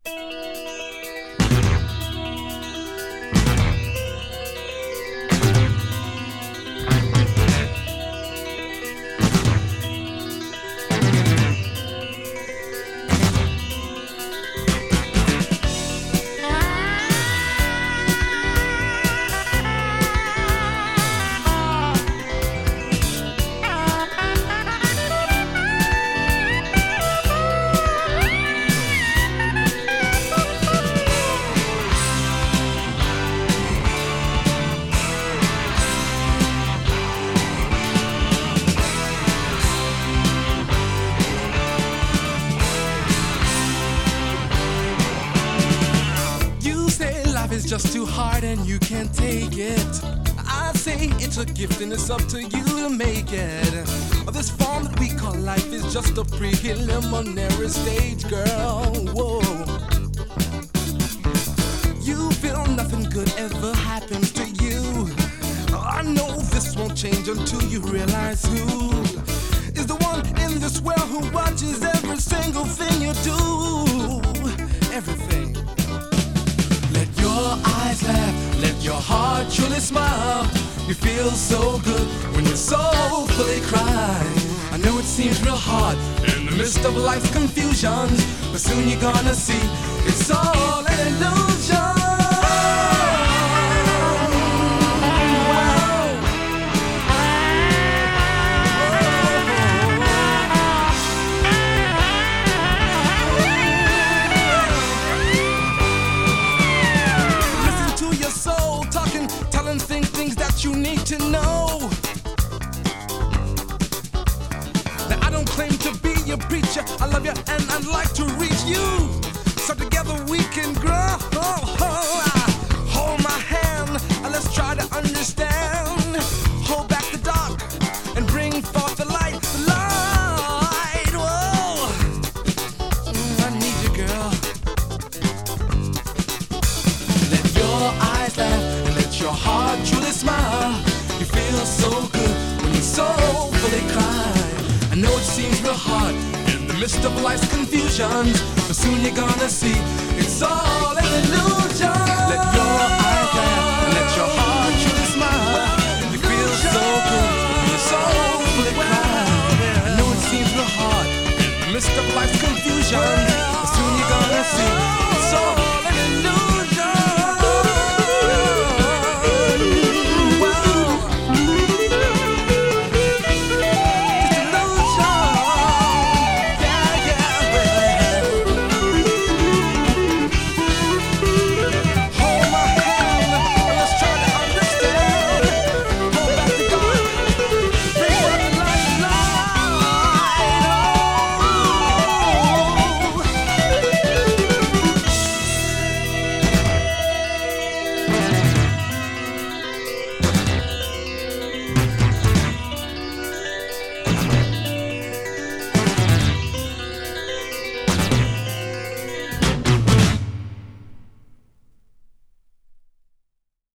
It's just too hard and you can't take it. I say it's a gift and it's up to you to make it. This form that we call life is just a preliminary stage, girl. Whoa. You feel nothing good ever happens to you. I know this won't change until you realize who is the one in this world who watches every single thing you do. Everything. Let your eyes laugh, let your heart truly smile. You feel so good when you soulfully cry. I know it seems real hard in the midst of life's confusions, but soon you're gonna see it's all an illusion. Things that you need to know. Now I don't claim to be your preacher. I love you and I'd like to reach you, so together we can grow. Hold my hand and let's try to understand. Hold back the dark and bring forth the light. The light. Whoa. I need you, girl. Let your eyes laugh and let your heart truly smile. You feel so good when you soulfully cry. I know it seems real hard in the midst of life's confusions, but soon you're gonna see it's all